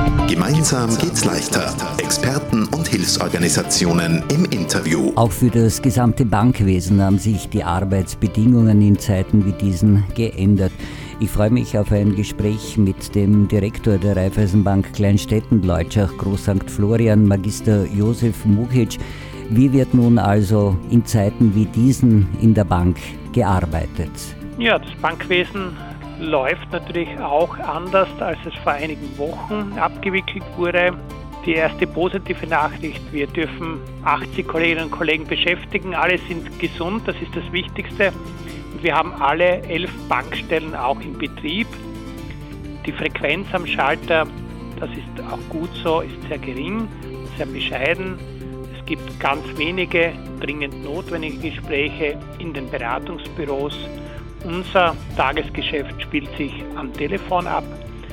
Gemeinsam geht's leichter. Experten und Hilfsorganisationen im Interview. Auch für das gesamte Bankwesen haben sich die Arbeitsbedingungen in Zeiten wie diesen geändert. Ich freue mich auf ein Gespräch mit dem Direktor der Raiffeisenbank Kleinstetten-Leutschach, Groß St. Florian, Magister Josef Mukic. Wie wird nun also in Zeiten wie diesen in der Bank gearbeitet? Ja, das Bankwesen läuft natürlich auch anders, als es vor einigen Wochen abgewickelt wurde. Die erste positive Nachricht: Wir dürfen 80 Kolleginnen und Kollegen beschäftigen. Alle sind gesund, das ist das Wichtigste. Und wir haben alle 11 Bankstellen auch in Betrieb. Die Frequenz am Schalter, das ist auch gut so, ist sehr gering, sehr bescheiden. Es gibt ganz wenige dringend notwendige Gespräche in den Beratungsbüros. Unser Tagesgeschäft spielt sich am Telefon ab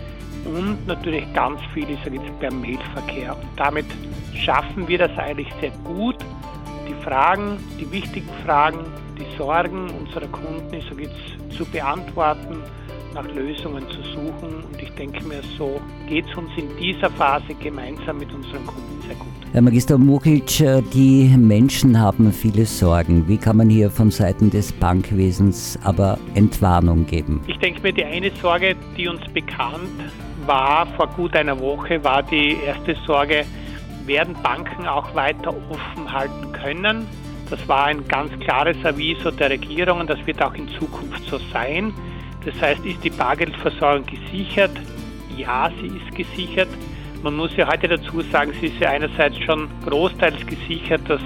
und natürlich ganz viel ist jetzt per Mailverkehr. Und damit schaffen wir das eigentlich sehr gut, die Fragen, die wichtigen Fragen, die Sorgen unserer Kunden zu beantworten, nach Lösungen zu suchen. Und ich denke mir, so geht es uns in dieser Phase gemeinsam mit unseren Kunden sehr gut. Herr Magister Mukic, die Menschen haben viele Sorgen. Wie kann man hier von Seiten des Bankwesens aber Entwarnung geben? Ich denke mir, die eine Sorge, die uns bekannt war vor gut einer Woche, war die erste Sorge: Werden Banken auch weiter offen halten können? Das war ein ganz klares Aviso der Regierung und das wird auch in Zukunft so sein. Das heißt, ist die Bargeldversorgung gesichert? Ja, sie ist gesichert. Man muss ja heute dazu sagen, sie ist ja einerseits schon großteils gesichert, dass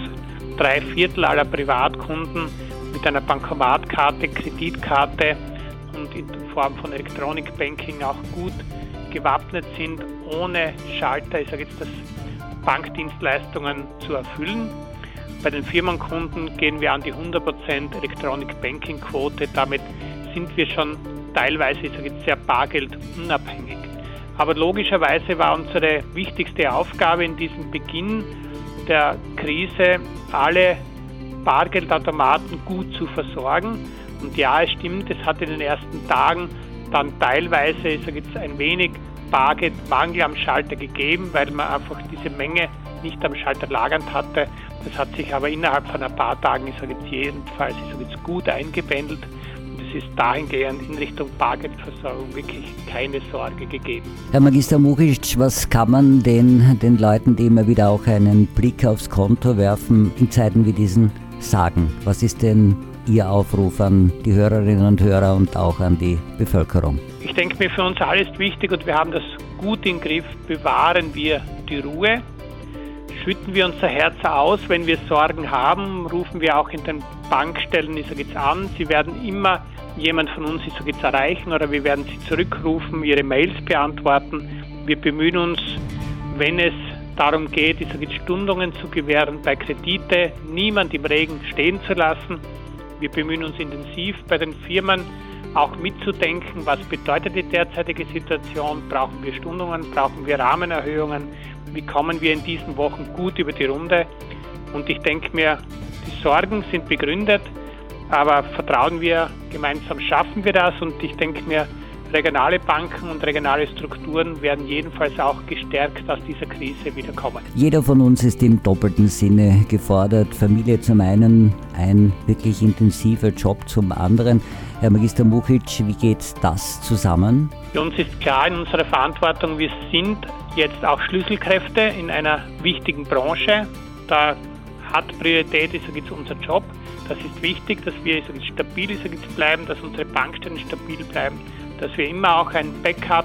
3/4 aller Privatkunden mit einer Bankomatkarte, Kreditkarte und in Form von Electronic Banking auch gut gewappnet sind, ohne Schalter, ich sage jetzt, das Bankdienstleistungen zu erfüllen. Bei den Firmenkunden gehen wir an die 100% Electronic Banking Quote. Damit sind wir schon teilweise, ich sage jetzt, sehr bargeldunabhängig. Aber logischerweise war unsere wichtigste Aufgabe in diesem Beginn der Krise, alle Bargeldautomaten gut zu versorgen. Und ja, es stimmt, es hat in den ersten Tagen dann teilweise, ich sage jetzt, ein wenig Bargeldmangel am Schalter gegeben, weil man einfach diese Menge nicht am Schalter lagernd hatte. Das hat sich aber innerhalb von ein paar Tagen, ich sage jetzt jedenfalls, gut eingependelt. Es ist dahingehend in Richtung Bargeldversorgung wirklich keine Sorge gegeben. Herr Magister Mukic, was kann man den Leuten, die immer wieder auch einen Blick aufs Konto werfen, in Zeiten wie diesen sagen? Was ist denn Ihr Aufruf an die Hörerinnen und Hörer und auch an die Bevölkerung? Ich denke mir, für uns alle ist wichtig und wir haben das gut im Griff: Bewahren wir die Ruhe. Schütten wir unser Herz aus, wenn wir Sorgen haben, rufen wir auch in den Bankstellen, ich sage jetzt, an. Sie werden immer jemand von uns, ich sage jetzt, erreichen oder wir werden sie zurückrufen, ihre Mails beantworten. Wir bemühen uns, wenn es darum geht, ich sage jetzt, Stundungen zu gewähren bei Kredite, niemand im Regen stehen zu lassen. Wir bemühen uns intensiv bei den Firmen auch mitzudenken, was bedeutet die derzeitige Situation, brauchen wir Stundungen, brauchen wir Rahmenerhöhungen, wie kommen wir in diesen Wochen gut über die Runde. Und ich denke mir, die Sorgen sind begründet, aber vertrauen wir, gemeinsam schaffen wir das. Und ich denke mir, regionale Banken und regionale Strukturen werden jedenfalls auch gestärkt aus dieser Krise wiederkommen. Jeder von uns ist im doppelten Sinne gefordert. Familie zum einen, ein wirklich intensiver Job zum anderen. Herr Magister Mukic, wie geht das zusammen? Für uns ist klar in unserer Verantwortung, wir sind jetzt auch Schlüsselkräfte in einer wichtigen Branche. Da hat Priorität, ich sage jetzt, unser Job. Das ist wichtig, dass wir stabil bleiben, dass unsere Bankstellen stabil bleiben, dass wir immer auch ein Backup,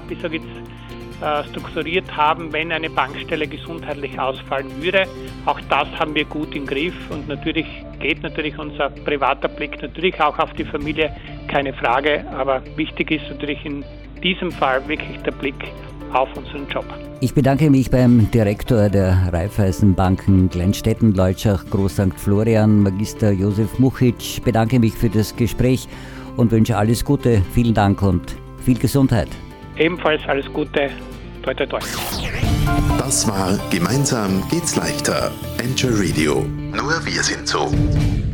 strukturiert haben, wenn eine Bankstelle gesundheitlich ausfallen würde. Auch das haben wir gut im Griff und natürlich geht unser privater Blick natürlich auch auf die Familie, keine Frage, aber wichtig ist natürlich in diesem Fall wirklich der Blick auf unseren Job. Ich bedanke mich beim Direktor der Raiffeisenbanken Kleinstetten-Leutschach, Groß St. Florian, Magister Josef Mukic, bedanke mich für das Gespräch und wünsche alles Gute, vielen Dank und viel Gesundheit. Ebenfalls alles Gute. Toi, toi, toi. Das war Gemeinsam geht's leichter. Enjoy Radio. Nur wir sind so.